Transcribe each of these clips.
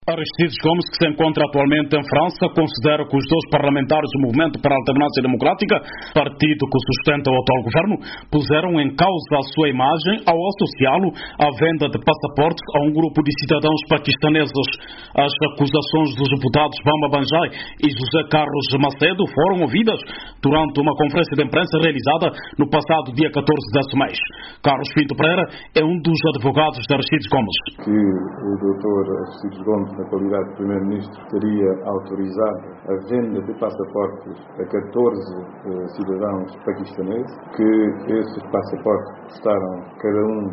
Aristides Gomes, que se encontra atualmente em França, considera que os dois parlamentares do Movimento para a Alternância Democrática, partido que sustenta o atual governo, puseram em causa a sua imagem ao associá-lo à venda de passaportes a um grupo de cidadãos paquistaneses. As acusações dos deputados Bamba Banjai e José Carlos Macedo foram ouvidas durante uma conferência de imprensa realizada no passado dia 14 deste mês. Carlos Pinto Pereira é um dos advogados de Aristides Gomes. Que o doutor Aristides Gomes, na qualidade de Primeiro-Ministro, teria autorizado a venda de passaportes a 14 cidadãos paquistaneses, que esses passaportes custaram cada um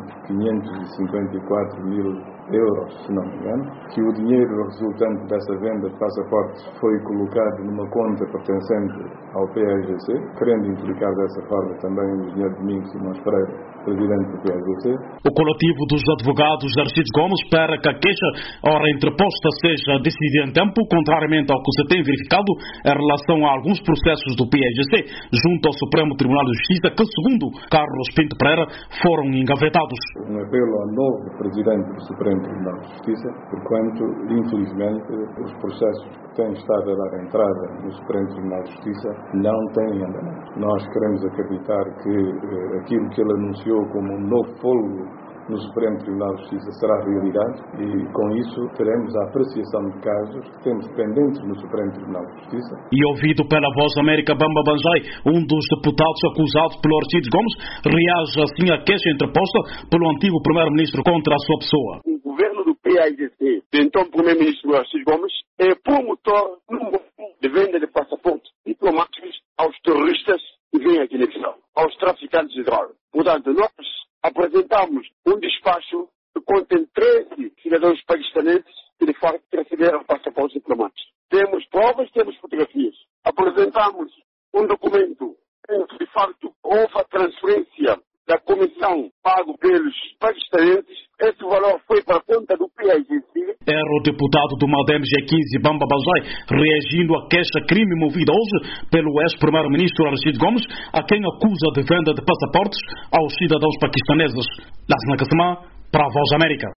554 mil euros, se não me engano, que o dinheiro resultante dessa venda de passaportes foi colocado numa conta pertencente ao PAIGC, querendo implicar dessa forma também o engenheiro Domingos Simões Pereira, presidente do PAIGC. O coletivo dos advogados de Aristides Gomes espera que a queixa, ora interposta, seja decidida em tempo, contrariamente ao que se tem verificado em relação a alguns processos do PAIGC junto ao Supremo Tribunal de Justiça, que, segundo Carlos Pinto Pereira, foram engavetados. Um apelo ao novo presidente do Supremo Tribunal de Justiça, porquanto, infelizmente, os processos que têm estado a dar entrada no Supremo Tribunal de Justiça não têm andamento. Nós queremos acreditar que aquilo que ele anunciou como um novo fôlego no Supremo Tribunal de Justiça será realidade e, com isso, teremos a apreciação de casos que temos pendentes no Supremo Tribunal de Justiça. E ouvido pela Voz da América, Bamba Banjai, um dos deputados acusados pelo Aristides Gomes, reage assim à queixa interposta pelo antigo Primeiro-Ministro contra a sua pessoa. O governo do PAIGC, de então Primeiro-Ministro Aristides Gomes, é promotor número 1 de venda de passaportes diplomáticos aos terroristas que vêm aqui na Guiné, aos traficantes de droga. Portanto, nós apresentamos um despacho que contém 13 cidadãos paquistaneses que, de facto, receberam passaportes diplomáticos. Temos provas, temos fotografias. Apresentamos um documento em que, de facto, houve a transferência da comissão pago pelos paquistaneses. Esse valor foi para a conta do PAIGC. Era o deputado do MADEM G15, Bamba Banjai, reagindo à queixa-crime movida hoje pelo ex-primeiro-ministro Aristides Gomes, a quem acusa de venda de passaportes aos cidadãos paquistaneses. Lassana Kassama, para a Voz da América.